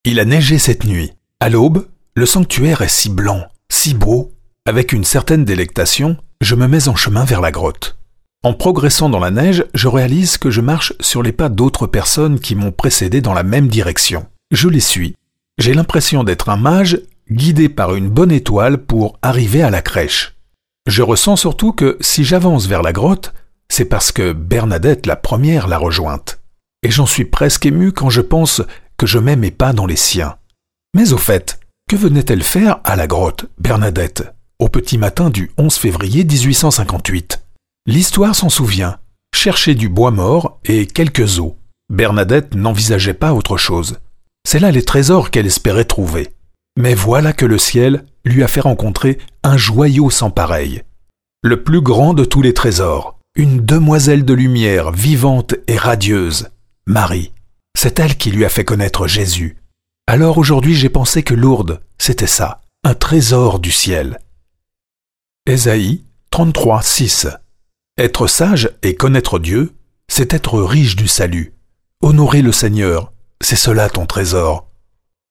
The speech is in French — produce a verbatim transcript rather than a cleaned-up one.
Il a neigé cette nuit. À l'aube, le sanctuaire est si blanc, si beau. Avec une certaine délectation, je me mets en chemin vers la grotte. En progressant dans la neige, je réalise que je marche sur les pas d'autres personnes qui m'ont précédé dans la même direction. Je les suis. J'ai l'impression d'être un mage guidé par une bonne étoile pour arriver à la crèche. Je ressens surtout que si j'avance vers la grotte, c'est parce que Bernadette la première l'a rejointe. Et j'en suis presque ému quand je pense que je mets mes pas dans les siens. Mais au fait, que venait-elle faire à la grotte, Bernadette, au petit matin du onze février dix-huit cent cinquante-huit? L'histoire s'en souvient. Chercher du bois mort et quelques os. Bernadette n'envisageait pas autre chose. C'est là les trésors qu'elle espérait trouver. Mais voilà que le ciel lui a fait rencontrer un joyau sans pareil. Le plus grand de tous les trésors. Une demoiselle de lumière vivante et radieuse. Marie. C'est elle qui lui a fait connaître Jésus. Alors aujourd'hui j'ai pensé que Lourdes, c'était ça, un trésor du ciel. Ésaïe trente-trois, six. Être sage et connaître Dieu, c'est être riche du salut. Honorer le Seigneur, c'est cela ton trésor.